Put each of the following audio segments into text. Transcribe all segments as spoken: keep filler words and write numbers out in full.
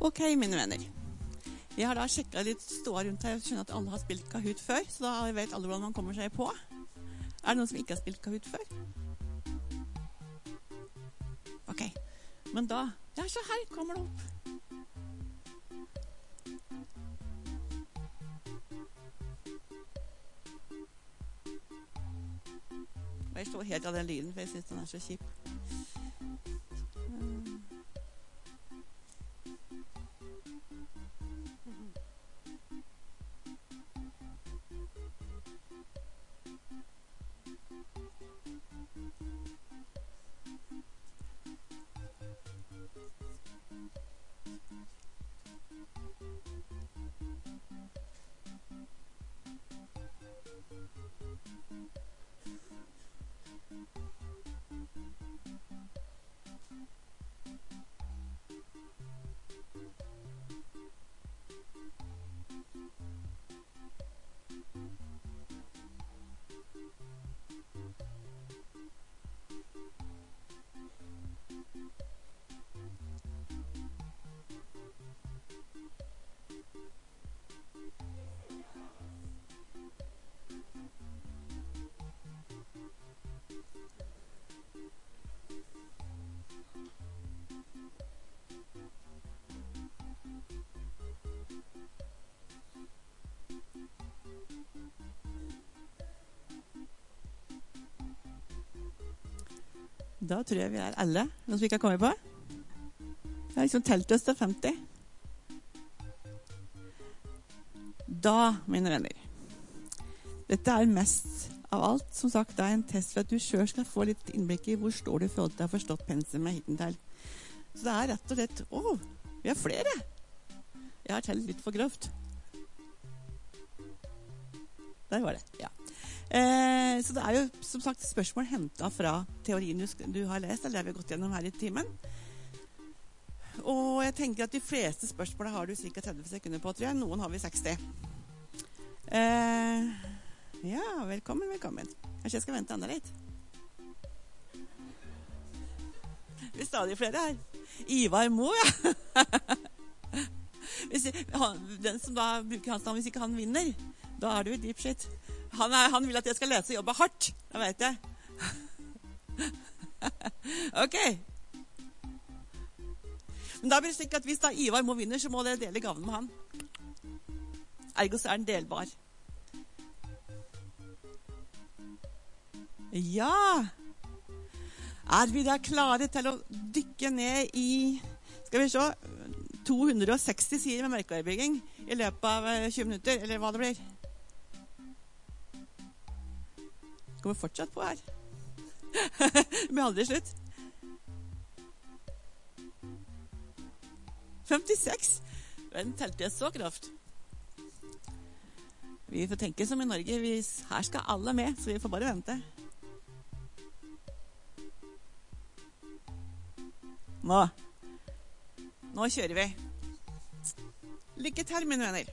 Ok, mine venner. Jeg har da sjekket litt ståa rundt her. Jeg skjønner at alle har spilt Kahoot før, så da vet alle hvordan man kommer seg på. Er det noen som ikke har spilt Kahoot før? Ok, men da... Ja, så her kommer det opp. Og jeg slår helt av den lyden, for jeg synes den er så kjip. Da tror jeg vi er alle, noen som ikke har kommet på. Jeg har liksom telt oss til femti. Da, mine venner. Dette er mest av alt, som sagt, det er en test for at du selv skal få litt innblikk i hvor står du i forhold til å ha forstått pensum med hittil. Så det er rett og slett, åh, vi har flere. Jeg har telt litt for grovt. Der var det, ja. Eh, så det er jo som sagt spørsmål hentet fra teorien du, du har lest, eller det vi har gått gjennom her i timen. Og jeg tenker at de fleste spørsmålene har du cirka tretti sekunder på, tror jeg. Noen har vi seksti. Eh, ja, velkommen, velkommen. Kanskje jeg skal vente enda litt. Vi er stadig flere her. Ivar Mo, ja. Hvis, han, den som da bruker hans navn, hvis ikke han vinner, da er du i deep shit. Han, er, han vil at jeg skal lese og jobbe hardt. Det vet jeg. Ok. Men da blir det slik at hvis da Ivar må vinne, så må dere dele gaven med han. Ergo så er den delbar. Ja. Er vi da klare til å dykke ned i, skal vi se, to hundre og seksti sider med merkevarebygging i løpet av tjue minutter, eller hva det blir? Kommer fortsatt på her. Det blir aldri slutt. femtiseks. Den telte jeg så kraft. Vi får tenke som i Norge. Vi, her skal alle med, så vi får bare vente. Nå. Nå kjører vi. Lykke til, mine venner.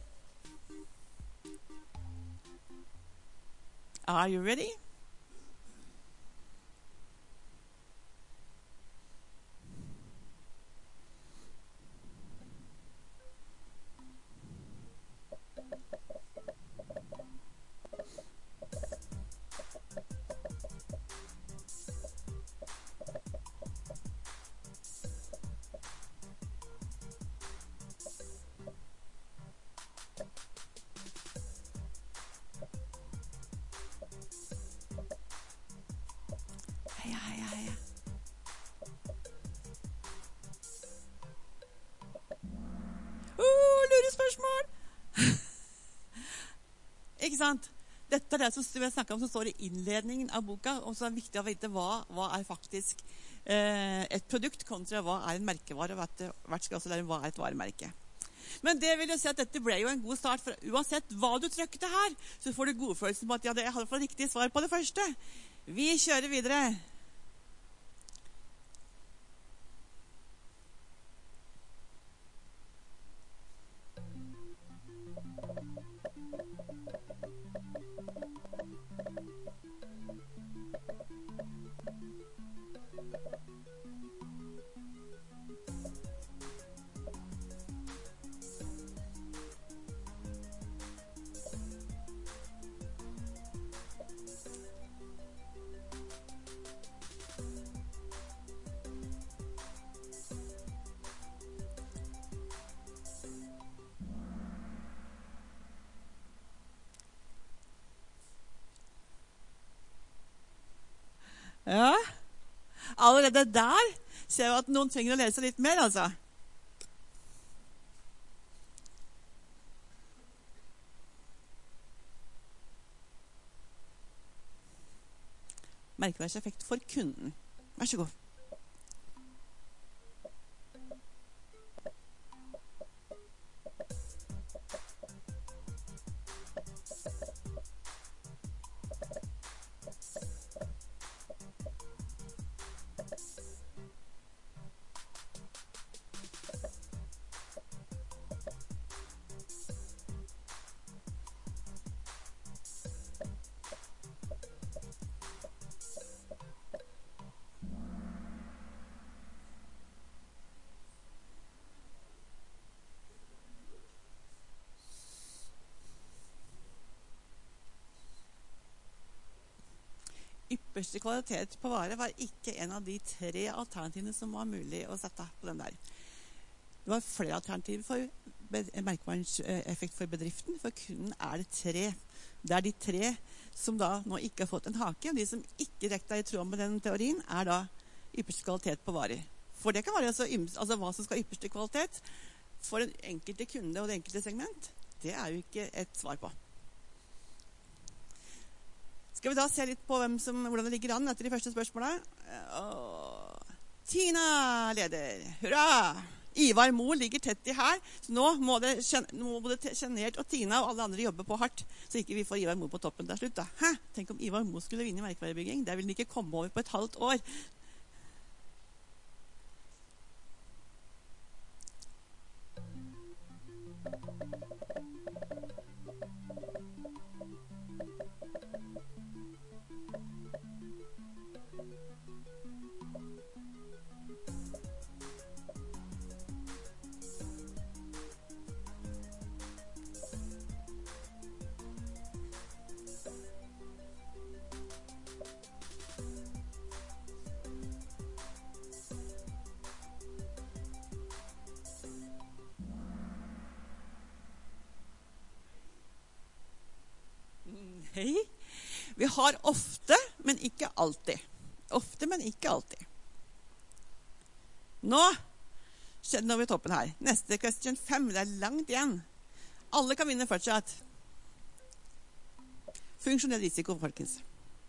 Are you ready? Ikke sant? Dette er det som vi snakker om som står i innledningen av boka, og så er det viktig å vite hva, hva er faktisk eh, et produkt kontra hva er en merkevare, og hvert skal også lære hva er et varemerke. Men det vil jo si at dette ble jo en god start, for uansett hva du trykte her, så får du godfølelsen på at ja, jeg hadde fått riktig svar på det første. Vi kjører videre. Ja. Allerede der ser vi at noen trenger å lese litt mer, altså. Merkeværseffekt for kunden. Vær så god. Ypperste kvalitet på vare var ikke en av de tre alternativene som var mulig å sette på den der. Det var flere alternativer for merkevareeffekt for bedriften. For kunden er det tre. Det er de tre som da nå ikke har fått en hake. De som ikke direkte er i tråd med den teorien, er da ypperste kvalitet på varer. For det kan være altså, altså hva som skal ha ypperste kvalitet for den enkelte kunde og det enkelte segment. Det er jo ikke et svar på. Skal vi da se litt på hvem som, hvordan det ligger an etter de første spørsmålene? Åh, Tina leder. Hurra! Ivar Mo ligger tett i her. Så nå må det, nå må det Jeanette og Tina og alle andre jobbe på hardt, så ikke vi får Ivar Mo på toppen til slutt. Da. Hæ? Tenk om Ivar Mo skulle vinne merkevarebygging. Det vil den ikke komme over på et halvt år. Hei. Vi har ofte, men ikke alltid. Ofte, men ikke alltid. Nå skjedde noe ved toppen her. Neste question fem, det er langt igjen. Alle kan vinne fortsatt. Funksjonell risiko, folkens.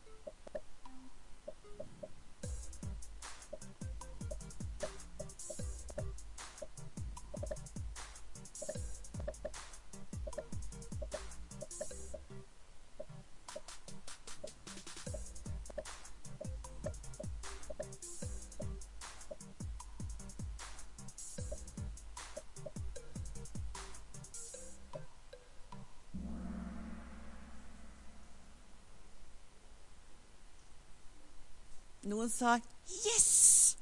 Noen sa yes!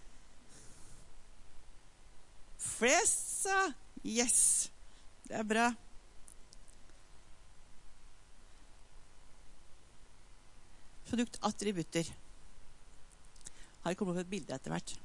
Flest sa yes. Det er bra. Produktattributter. Har kommet opp et bilde etter hvert.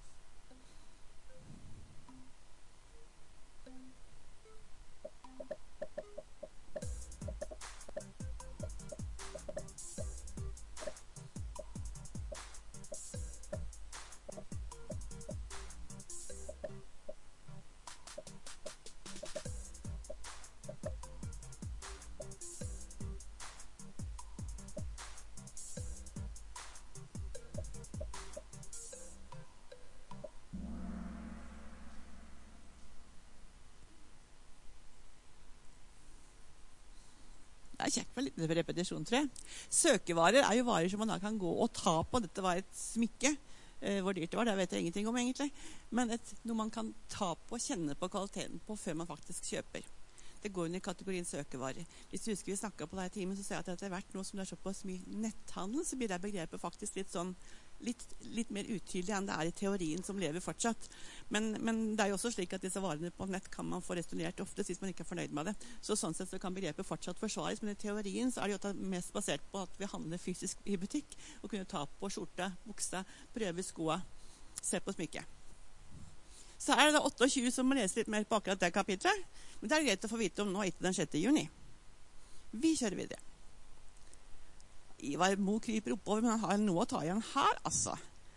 Det er kjekt med litt repetisjon, tror jeg. Søkevarer er jo varer som man da kan gå og ta på. Dette var et smykke. Eh, hvor dyrt det var, det vet jeg ingenting om egentlig. Men et, noe man kan ta på og kjenne på kvaliteten på før man faktisk kjøper. Det går under kategorien søkevarer. Hvis du husker vi snakket på denne timen, så ser jeg at det har vært noe som det er såpass mye netthandel, så blir det begrepet faktisk litt sånn Litt, litt mer utydelig enn det er i teorien som lever fortsatt. Men, men det er jo også slik at disse varene på nett kan man få restaurert ofte hvis man ikke er fornøyd med det. Så sånn sett så kan begrepet fortsatt forsvares, men i teorien så er det jo mest basert på at vi handler fysisk i butikk og kunne ta på skjorte, buksa, prøve skoa, se på smykket. Så er det da tjueåtte som må lese litt mer på akkurat det kapitlet. Men det er greit å få vite om nå etter den sjette juni. Vi kjører videre. Ivar Mo kryper oppover, men han har noe å ta igjen her, altså.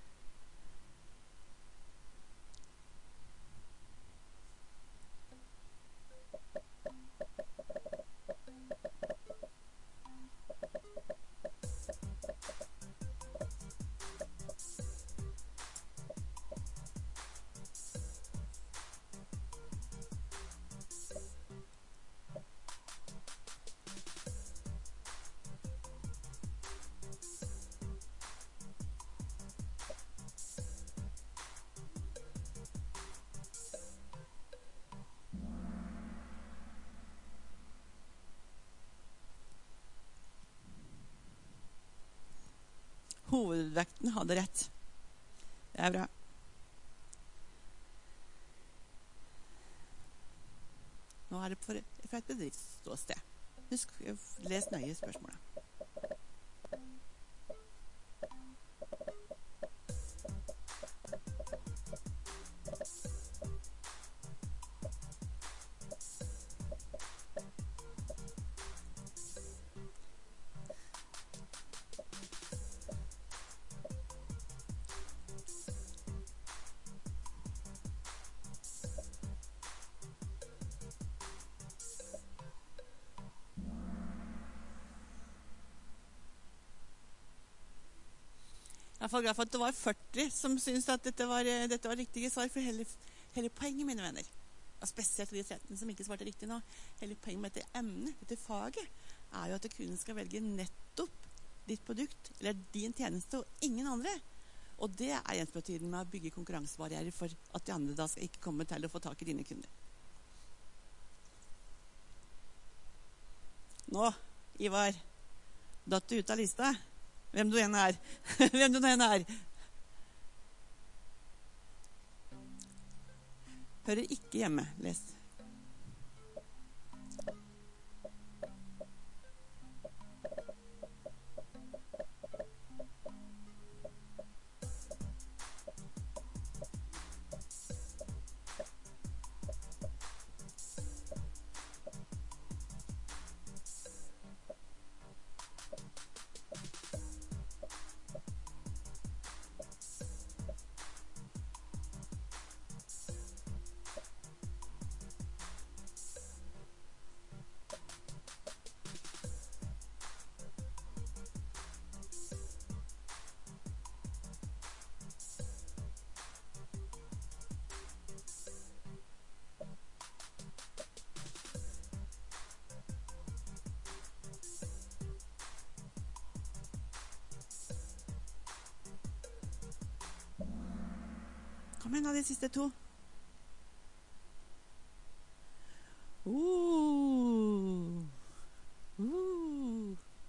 Hovedvekten hadde rett. Det er bra. Nå er det for, for et bedriftsståsted. Husk, les nøye spørsmålet. Jeg er glad for at det var førti som syntes at dette var, dette var riktige svar, for hele, hele poenget, mine venner, og spesielt de tretten som ikke svarte riktig nå, hele poenget med dette emnet, dette faget, er jo at kunden skal velge nettopp ditt produkt, eller din tjeneste, og ingen andre. Og det er ensbetydende med å bygge konkurransebarrierer for at de andre da skal ikke komme til å få tak i dine kunder. Nå, Ivar, datt du ut av lista? Hvem du enn er. Hvem du enn er. Hører ikke hjemme. Les. Kom igjen av de siste to. Uh. Uh.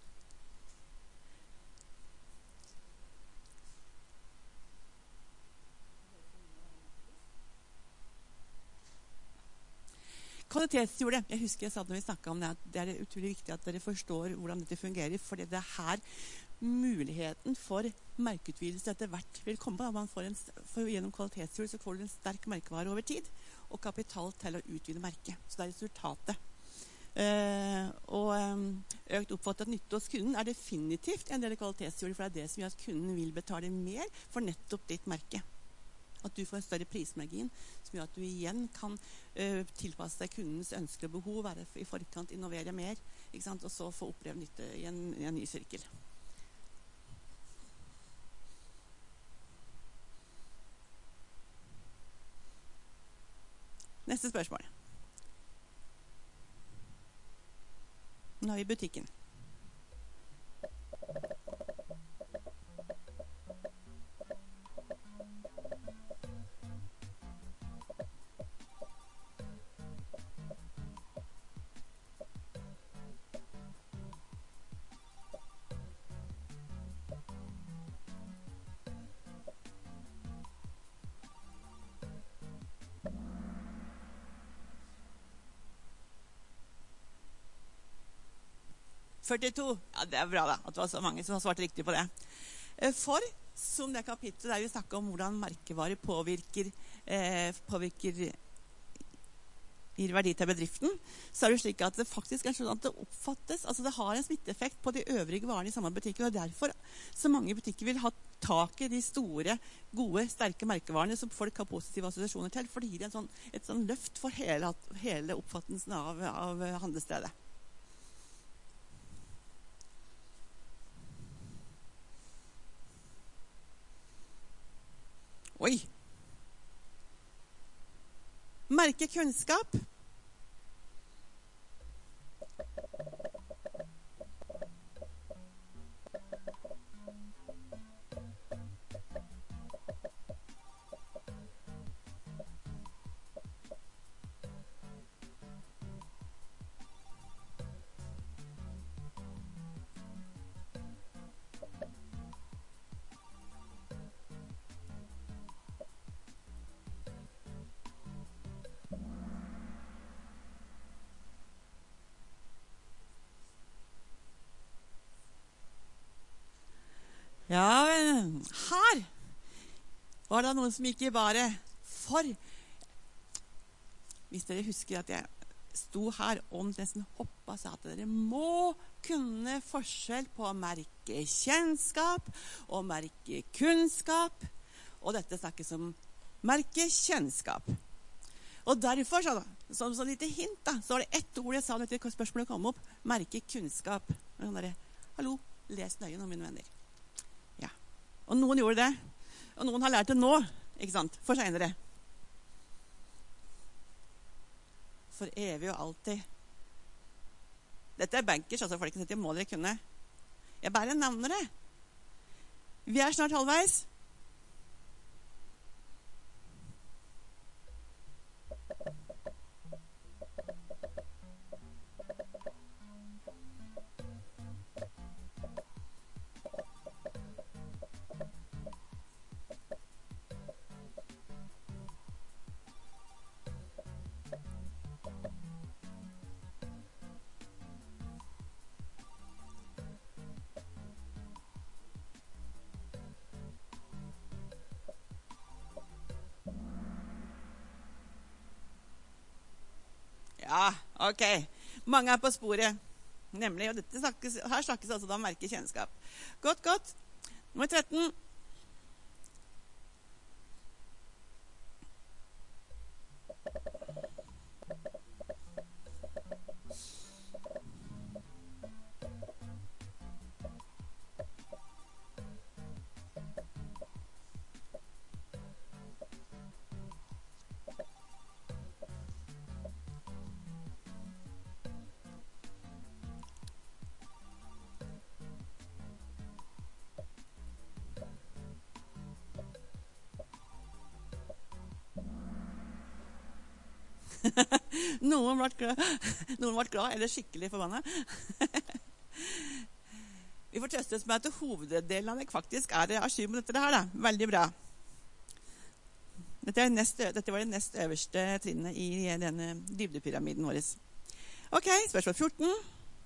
Kvalitetshjulet. Jeg husker jeg sa når vi snakket om det, at det er utrolig viktig at dere forstår hvordan dette fungerer, for det er her muligheten for merkeutvidelse etter hvert vil komme. Man får en, for gjennom kvalitetshjul så får du en sterk merkevare over tid, og kapital til å utvide merket. Så det er resultatet. Uh, og um, økt oppfattet nytte hos kunden er definitivt en del av kvalitetshjulet, for det er det som gjør at kunden vil betale mer for nettopp ditt merke. At du får en større prismargin, som gjør at du igjen kan uh, tilpasse deg kundens ønsker og behov, være i forkant, innovere mer, ikke sant? Og så få oppleve nytte i en, i en ny sirkel. Neste spørsmål. Nå er vi i butikken. førtito. Ja, det er bra da, at det var så mange som har svart riktig på det. For, som det kapitlet der vi snakker om hvordan merkevarer påvirker, eh, påvirker gir verdi til bedriften, så er det slik at det faktisk er sånn at det oppfattes, altså det har en smitteeffekt på de øvrige varene i samme butikk, og derfor så mange butikker vil ha tak i de store, gode, sterke merkevarene som folk har positive assosiasjoner til, for det gir en sånn, et sånn løft for hele, hele oppfattelsen av, av handelsstedet. Oi! Merkekunnskap. Ja, her var det noen som gikk i bare for. Hvis dere husker at jeg sto her og nesten hoppet og sa at dere må kunne forskjell på merkekjennskap og merkekunnskap, og dette snakkes om merkekjennskap. Og derfor, så, som så lite hint, da, så var det ett ord jeg sa når dette spørsmålet kom opp, merkekunnskap. Sånn der, hallo, les nøye nå, mine venner. Og noen gjorde det, og noen har lært det nå, ikke sant, for senere. For evig og alltid. Dette er bankers, altså folkens, dette må dere kunne. Jeg bare nevner det. Vi er snart halvveis. Ja, ok. Mange er på sporet. Nemlig, og dette snakkes, her snakkes altså da om merkekjennskap. Godt, godt. Nummer tretten. Noen ble glad, noen ble glad eller skikkelig forbannet. Vi får trøste oss med at hoveddelen av det faktisk er a jour med dette her da. Veldig bra. Dette, er nest, dette var det nest øverste trinnet i denne dybdepyramiden vår. Ok, spørsmål fjorten.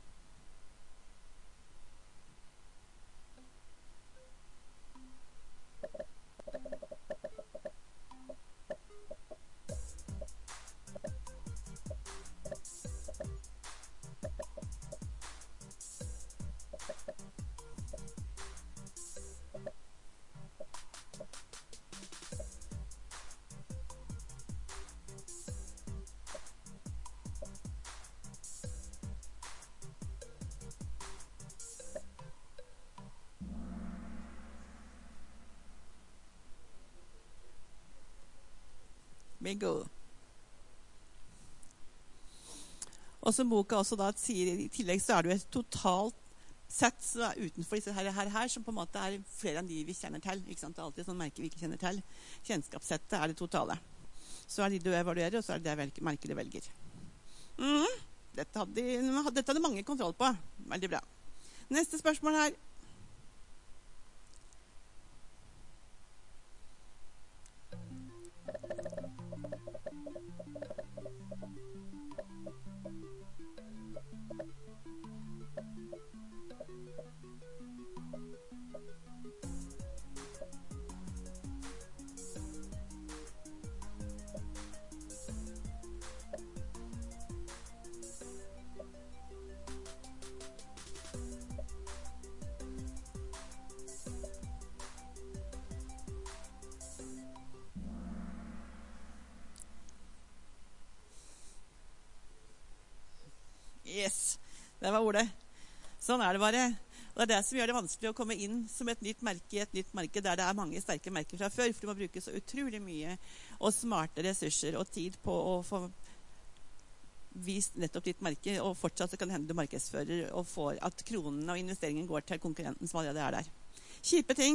Bingo. Og som boka også da sier, i tillegg så er det jo et totalt sett som er utenfor disse her, her, her, som på en måte er flere enn de vi kjenner til. Ikke sant? Det er alltid sånn merker vi ikke kjenner til. Kjennskapssettet er det totale. Så er det de du evaluerer, og så er det det merker du velger. Mm, dette, hadde, dette hadde mange kontroll på. Veldig bra. Neste spørsmål her. Yes, det var ordet. Sånn er det bare. Og det er det som gjør det vanskelig å komme inn som et nytt merke i et nytt marked der det er mange sterke merker fra før, for du må bruke så utrolig mye og smarte ressurser og tid på å få vist nettopp ditt merke, og fortsatt så kan det hende du markedsfører og får at kronene og investeringen går til konkurrenten som allerede er der. Kjipe ting.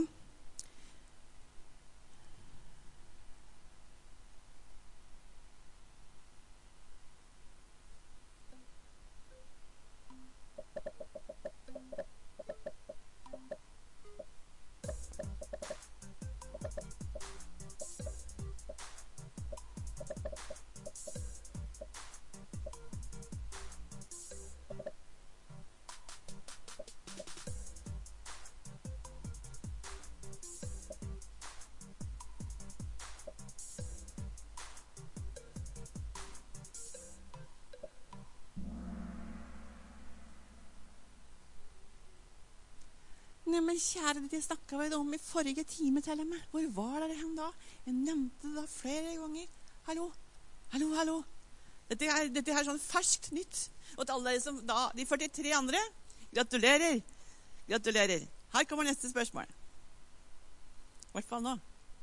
Nei, men kjære, det snakket vi om i forrige time til og med. Hvor var dere hen da? Jeg nevnte det da flere ganger. Hallo, hallo, hallo. Dette er, dette er sånn ferskt nytt. Og til alle dere som da, de førtitre andre, gratulerer. Gratulerer. Her kommer neste spørsmål. I hvert fall nå.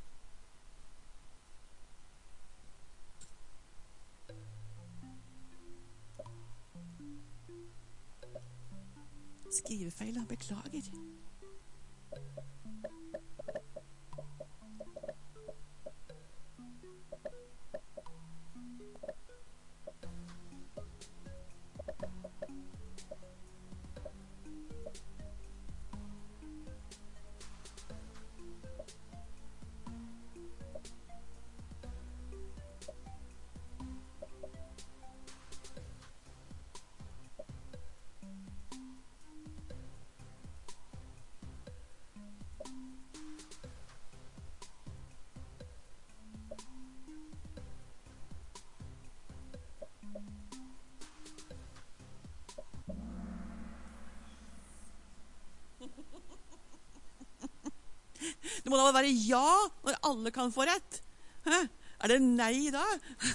Skrivefeil, da. Beklager. Det må da være ja når alle kan få rett. Hæ? Er det nei da?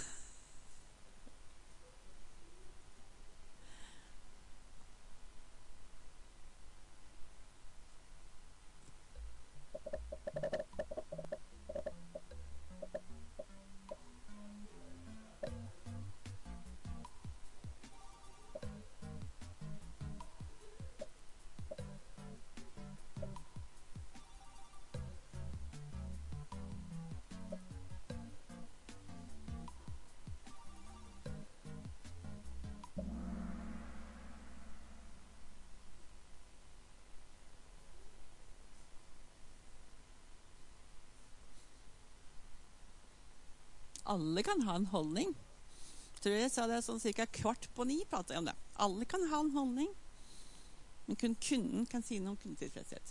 Alle kan ha en holdning. Jeg tror jeg sa det sånn cirka kvart på ni pratet jeg om det. Alle kan ha en holdning, men kun kunden kan si noe om kundetilfredshet.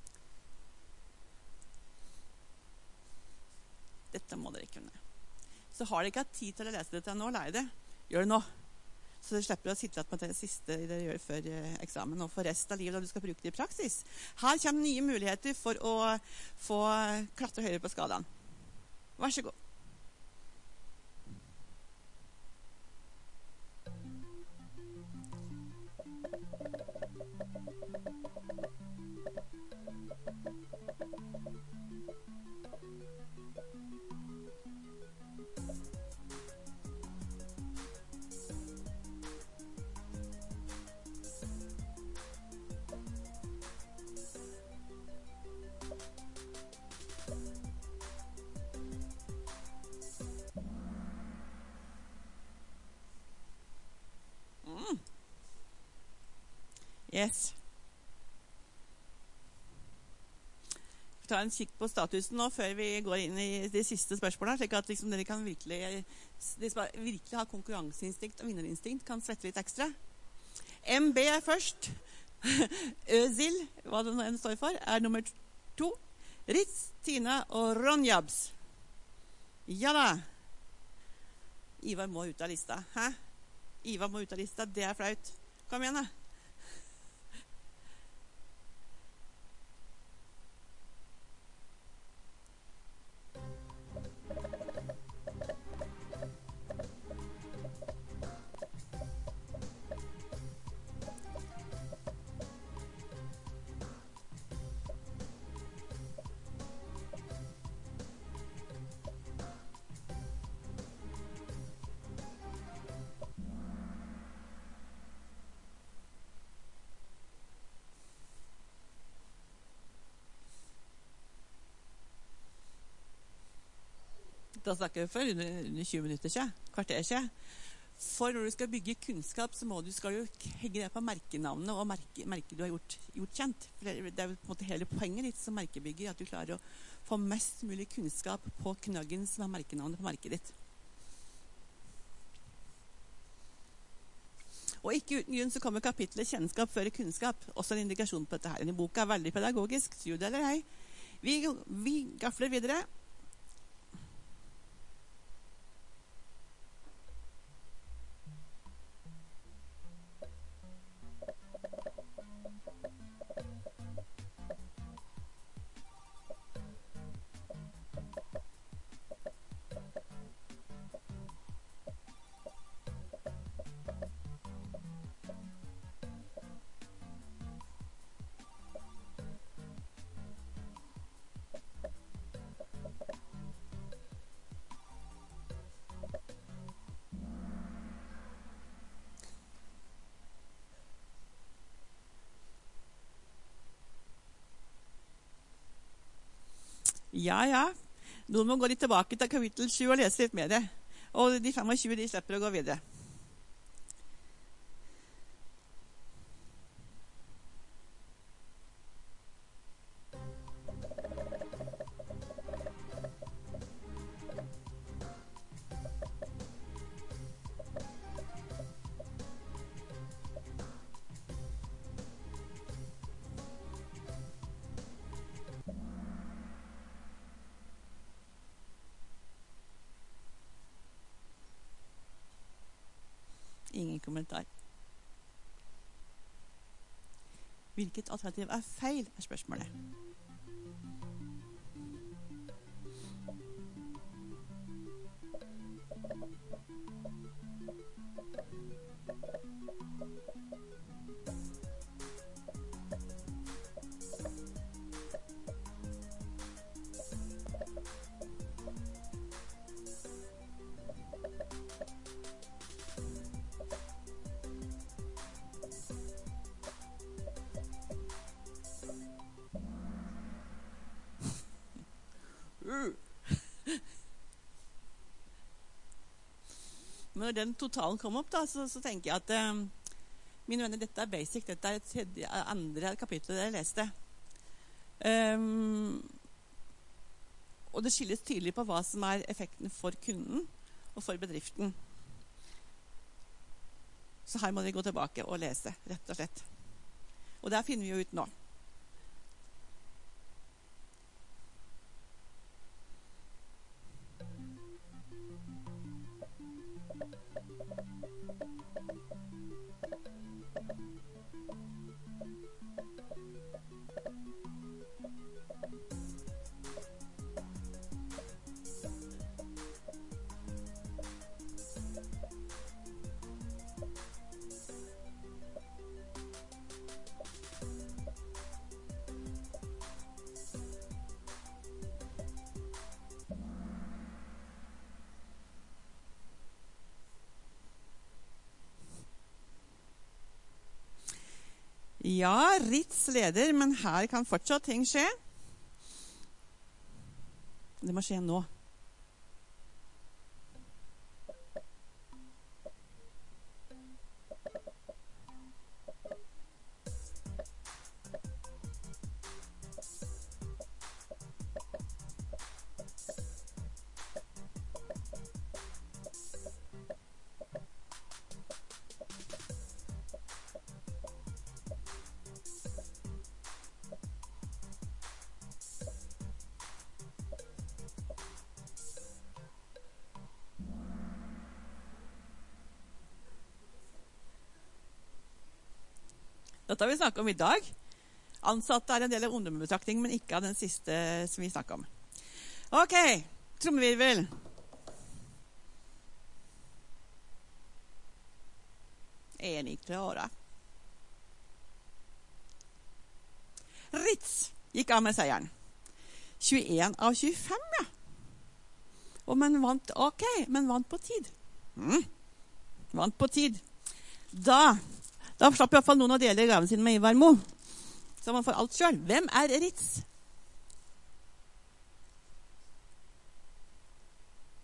Dette må dere kunne. Så har dere ikke hatt tid til å lese dette nå, lær det. Gjør det nå. Så dere slipper å sitte med det siste dere gjør før eksamen og for resten av livet da du skal bruke det i praksis. Her kommer nye muligheter for å få klatre høyere på skalaen. Vær så god. Yes. Vi tar en kikk på statusen nå før vi går inn i de siste spørsmålene, slik at liksom dere kan virkelig, de som virkelig har konkurranseinstinkt og vinnerinstinkt kan svette litt ekstra. M B er først. Øzil, hva det nå står for, er nummer to. Ritz, Tina og Ronjabs. Ja da. Ivar må ut av lista. Hæ? Ivar må ut av lista, det er flaut. Kom igjen da. Da snakker vi for under, under tjue minutter siden, kvarter siden. For når du skal bygge kunnskap, så må du, skal du hegge deg på merkenavnet og merke, merke du har gjort, gjort kjent. For det, det er jo på en måte hele poenget ditt som merkebygger, at du klarer å få mest mulig kunnskap på knaggen som er merkenavnet på merket ditt. Og ikke uten grunn så kommer kapitlet kjennskap før kunnskap. Også en indikasjon på dette her. Denne boka er veldig pedagogisk, tro det eller ei. Vi, vi gafler videre. Ja, ja. Noen må gå litt tilbake til kapittel sju og lese litt med det. Og de femogtjue de slipper å gå videre. Ingen kommentar. Hvilket alternativ er feil, er spørsmålet. Når den totalen kom opp, da, så, så tenker jeg at um, mine venner, dette er basic. Dette er et tredje, andre kapittel jeg leste. Um, og det skilles tydelig på hva som er effekten for kunden og for bedriften. Så her må vi gå tilbake og lese, rett og slett. Og der finner vi jo ut nå. Ja, Ritz leder, men her kan fortsatt ting skje. Det må skje nå. Dette har vi snakket om i dag. Ansatte er en del av ungdomsbetraktning, men ikke av den siste som vi snakket om. Ok, trommevirvel. Er ni klara? Ritz gikk av med seieren. tjueen av tjuefem, ja. Og men vant, ok, men vant på tid. Mm. Vant på tid. Da, da slapp i hvert fall noen å dele gaven sin med Ivar Mo. Så man får alt selv. Hvem er Ritz?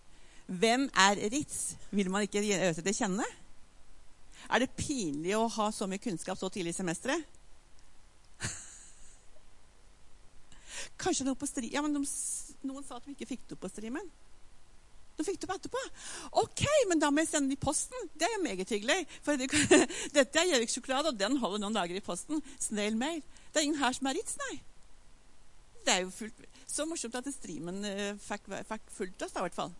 Hvem er Ritz? Vil man ikke gjøre seg til kjenne? Er det pinlig å ha så mye kunnskap så tidlig i semesteret? Kanskje noe på stri... Ja, men de, noen sa at vi ikke fikk det opp på streamen. De fikk det opp etterpå. Ok, men da må jeg sende det i posten. Det er jo meget hyggelig. For det, dette er Gjøvik-sjokolade, og den holder noen dager i posten. Snail mail. Det er ingen her som er Ritz, nei. Det er jo fullt, så morsomt at streamen uh, fikk, fikk fulgt oss da, i hvert fall.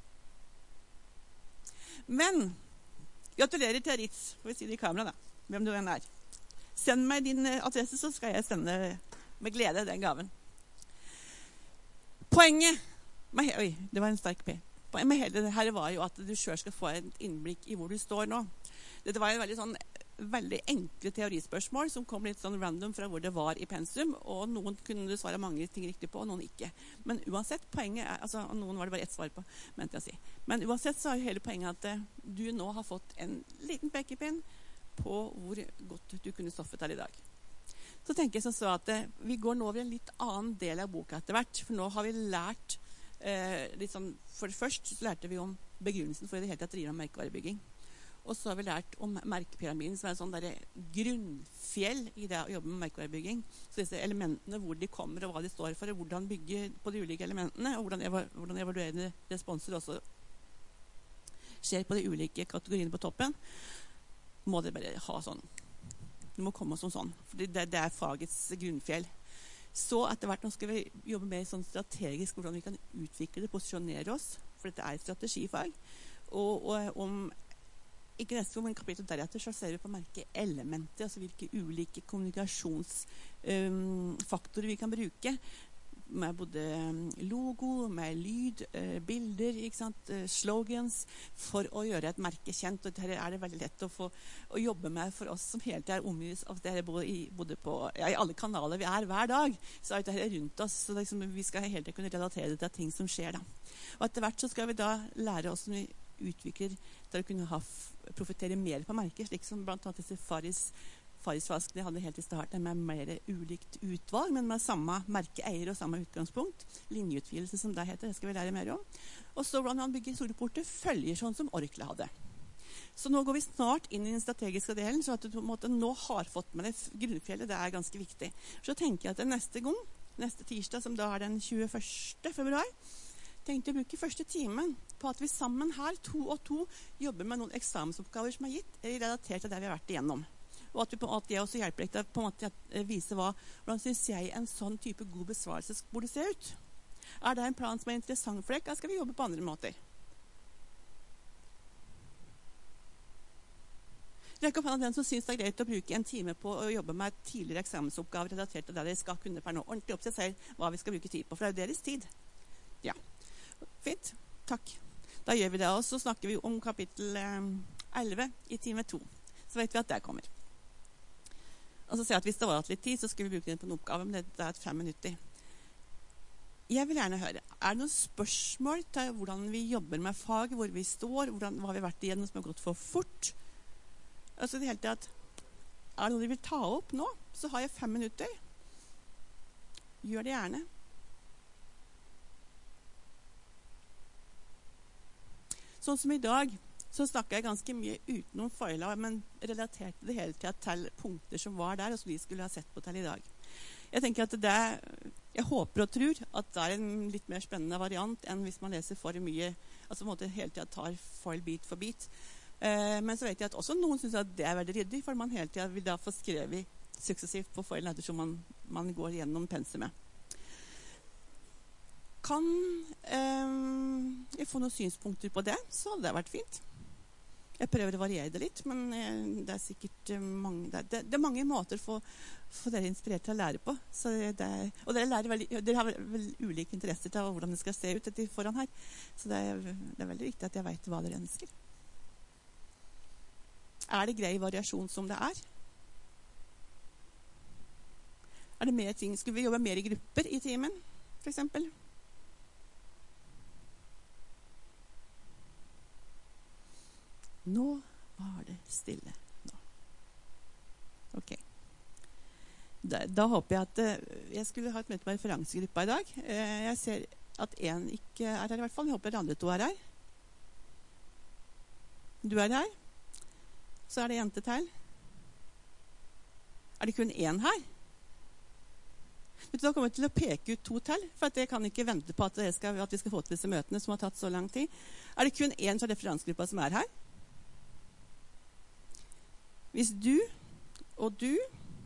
Men, gratulerer til Ritz, får vi si det i kamera da, hvem du enn er. Send meg din uh, adresse, så skal jeg sende med glede den gaven. Poenget, med, oi, det var en sterk P. Poenget med hele det her var jo at du selv skal få et innblikk i hvor du står nå. Dette var en veldig sånn veldig enkle teorispørsmål som kom litt sånn random fra hvor det var i pensum, og noen kunne du svare mange ting riktig på, og noen ikke. Men uansett, poenget er, altså noen var det bare ett svar på, mente jeg å si. Men uansett så er hele poenget at uh, du nå har fått en liten pekepinn på hvor godt du kunne stoffet her i dag. Så tenker jeg som så at uh, vi går nå over en litt annen del av boka etter hvert, for nå har vi lært uh, litt sånn, for det første så lærte vi om begrunnelsen for i det hele tatt drive med merkevarebygging. Og så har vi lært om merkepyramiden, som er en sånn der grunnfjell i det å jobbe med merkevarebygging. Så disse elementene, hvor de kommer og hva de står for, og hvordan bygge på de ulike elementene, og hvordan, eva hvordan evaluerende responser også skjer på de ulike kategoriene på toppen, må dere bare ha sånn. Det må komme som sånn, for det, det er fagets grunnfjell. Så etter hvert nå skal vi jobbe mer sånn strategisk, hvordan vi kan utvikle det, posisjonere oss, for dette er et strategifag, og, og om ikke neste gang, men kapittel deretter, så ser vi på merkeelementer, altså hvilke ulike kommunikasjonsfaktorer um, vi kan bruke, med både logo, med lyd, uh, bilder, ikke sant, uh, slogans, for å gjøre et merke kjent. Og dette er det veldig lett å, få, å jobbe med for oss som hele tiden er omgitt av det både i, både på, ja, i alle kanaler vi er hver dag, så er dette rundt oss, så liksom, vi skal hele tiden kunne relatere det til ting som skjer da. Og etter hvert så skal vi da lære oss som vi utvikler til å kunne ha, profittere mer på merker, slik som blant annet disse Faris, Faris-flaskene hadde helt i starten med mer ulikt utvalg, men med samme merkeeier og samme utgangspunkt. Linjeutvidelse som det heter, det skal vi lære mer om. Og så hvordan man bygger store porteføljer, sånn som Orkla hadde. Så nå går vi snart inn i den strategiske delen, så at du på en måte nå har fått med det grunnfjellet, det er ganske viktig. Så tenker jeg at det neste gang, neste tirsdag, som da er den tjueførste februar, tenkte jeg å bruke første timen på at vi sammen her, to og to, jobber med noen eksamensoppgaver som er gitt, er relatert til det vi har vært igjennom. Og at, vi på, at jeg også hjelper deg til på en måte å vise hva, hvordan synes jeg en sånn type god besvarelse burde se ut. Er det en plan som er interessant for deg, eller skal vi jobbe på andre måter? Rekk opp hånda den som synes det er greit å bruke en time på å jobbe med tidligere eksamensoppgaver relatert til det dere skal kunne per nå. Ordentlig opp til selv hva vi skal bruke tid på, for det er jo deres tid. Ja. Fint, takk. Da gjør vi det, og så snakker vi om kapittel elleve i time to. Så vet vi at det kommer. Og så ser jeg at hvis det var hatt litt tid, så skal vi bruke den på en oppgave, men det er et fem minutter. Jeg vil gjerne høre, er det noen spørsmål til hvordan vi jobber med fag, hvor vi står, hvordan, hva vi har vært igjennom som har gått for fort? Altså det hele tatt, er det noe de vil ta opp nå? Så har jeg fem minutter. Gjør det gjerne. Sånn som i dag, så snakket jeg ganske mye utenom foila, men relaterte det hele tiden til punkter som var der, og som vi skulle ha sett på til i dag. Jeg tenker at det, jeg håper og tror at det er en litt mer spennende variant enn hvis man leser for mye, altså på en måte hele tiden tar foil bit for bit. Eh, men så vet jeg at også noen synes at det er veldig ryddig, for man hele tiden vil da få skrevet suksessivt på foilen ettersom man, man går gjennom pensumet. Kan eh, jeg få noen synspunkter på det, så hadde det vært fint. Jeg prøver å variere det litt, men eh, det er sikkert eh, mange, det, det, det er mange måter for, for dere inspirert til å lære på. Så det er, og dere, lærer veldig, dere har vel, vel ulike interesser til hvordan det skal se ut etter foran her. Så det er, det er veldig viktig at jeg vet hva dere ønsker. Er det grei variasjon som det er? Er det mer ting? Skulle vi jobbe mer i grupper i timen, for eksempel? Nå var det stille. Nå. Ok. Da, da håper jeg at uh, jeg skulle ha et møte med referansegruppa i dag. Uh, jeg ser at en ikke er her i hvert fall. Jeg håper de andre to er her. Du er her. Så er det jente til. Er det kun én her? Da kommer jeg til å peke ut to til, for at jeg kan ikke vente på at, skal, at vi skal få til disse møtene som har tatt så lang tid. Er det kun én fra referansegruppa som er her? Hvis du og du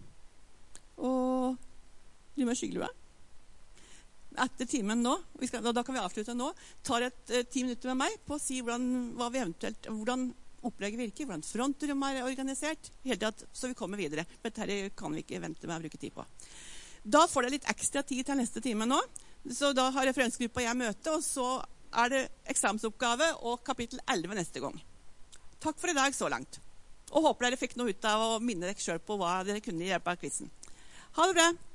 og du med skyggelua etter timen nå, vi skal, da kan vi avslutte nå, tar et eh, ti minutter med meg på å si hvordan, hva vi eventuelt, hvordan opplegget virker, hvordan frontrom er organisert, helt tatt, så vi kommer videre. Men dette kan vi ikke vente med å bruke tid på. Da får dere litt ekstra tid til neste time nå, så da har referensgruppa jeg møte, og så er det eksamensoppgave og kapittel elleve neste gang. Takk for i dag så langt. Og håper dere fikk noe ut av å minne dere selv på hva dere kunne hjelpe av quizen. Ha det bra!